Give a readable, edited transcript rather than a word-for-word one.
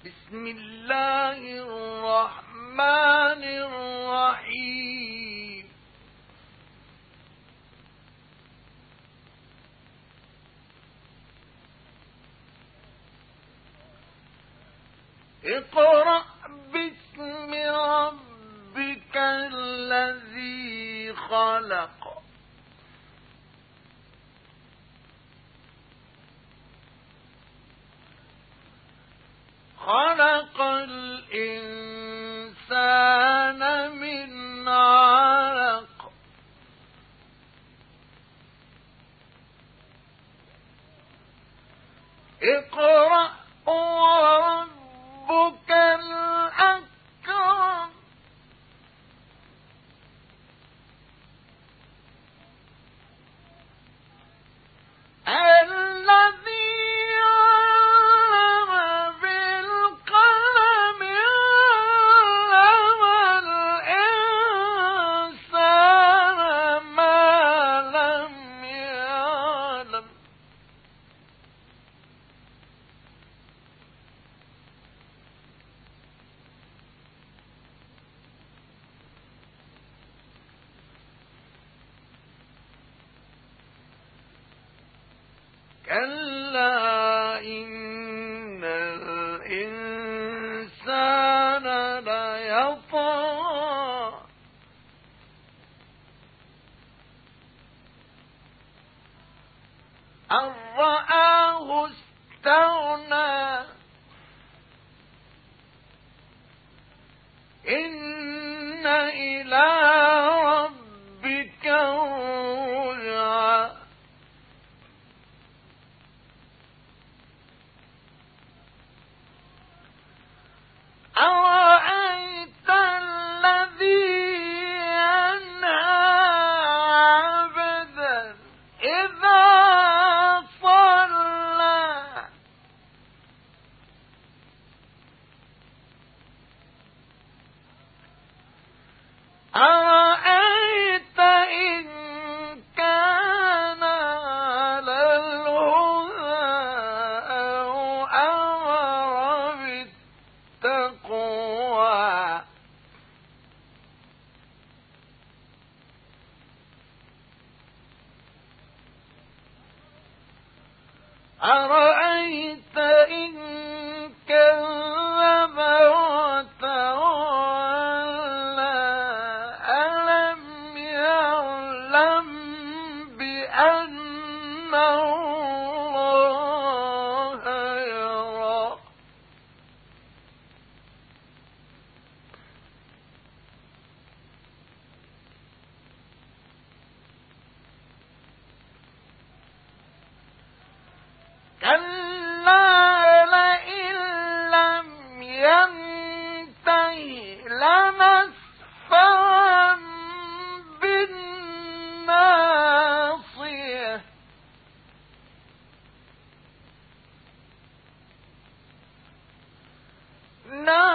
بسم الله الرحمن الرحيم اقرأ باسم ربك الذي خلق خلق الإنسان من علق اقرأ وربك الأكرم الذي كلا إن الإنسان ليطغى أن رآه استغنى إن إلى ربك الرجعى أرأيت الذي ينهى عبدا إذا صلى أرأيت إن كان على الهدى أو أمر بالتقوى أرأيت إن كذب وتولى ألم يعلم بأن الله يرى كلا لئن لم ينته لنسفعا بالناصية ناصية